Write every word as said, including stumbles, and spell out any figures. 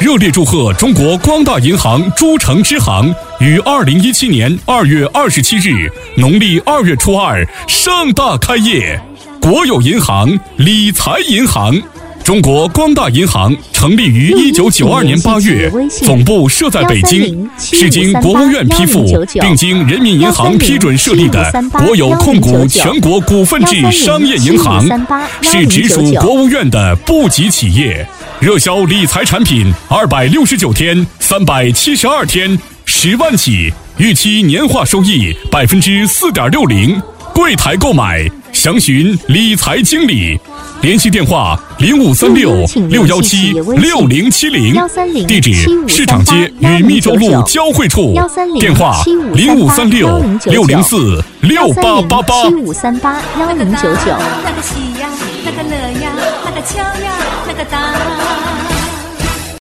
热烈祝贺中国光大银行诸城支行于二零一七年二月二十七日农历二月初二盛大开业。国有银行，理财银行。中国光大银行成立于一九九二年八月，总部设在北京，是经国务院批复，并经人民银行批准设立的国有控股全国股份制商业银行，是直属国务院的部级企业。热销理财产品二百六十九天、三百七十二天，十万起，预期年化收益百分之四点六零。柜台购买，详询理财经理。联系电话零五三六六幺七六零七零，地址市场街与密州路交汇处，电话零五三六六零四六八八八。 七五三八幺零九九。 那个喜呀，那个乐呀，那个敲呀，那个打。